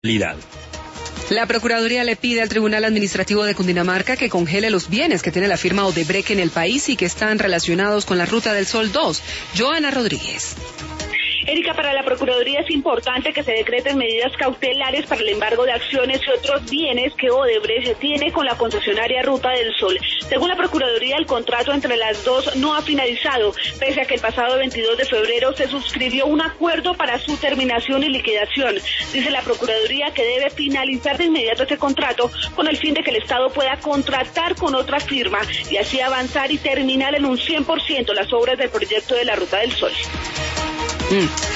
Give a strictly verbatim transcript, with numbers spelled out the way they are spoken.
La Procuraduría le pide al Tribunal Administrativo de Cundinamarca que congele los bienes que tiene la firma Odebrecht en el país y que están relacionados con la Ruta del Sol dos. Joana Rodríguez. Erika, para la Procuraduría es importante que se decreten medidas cautelares para el embargo de acciones y otros bienes que Odebrecht tiene con la concesionaria Ruta del Sol. Según la Procuraduría, el contrato entre las dos no ha finalizado, pese a que el pasado veintidós de febrero se suscribió un acuerdo para su terminación y liquidación. Dice la Procuraduría que debe finalizar de inmediato este contrato con el fin de que el Estado pueda contratar con otra firma y así avanzar y terminar en un cien por ciento las obras del proyecto de la Ruta del Sol. Mm.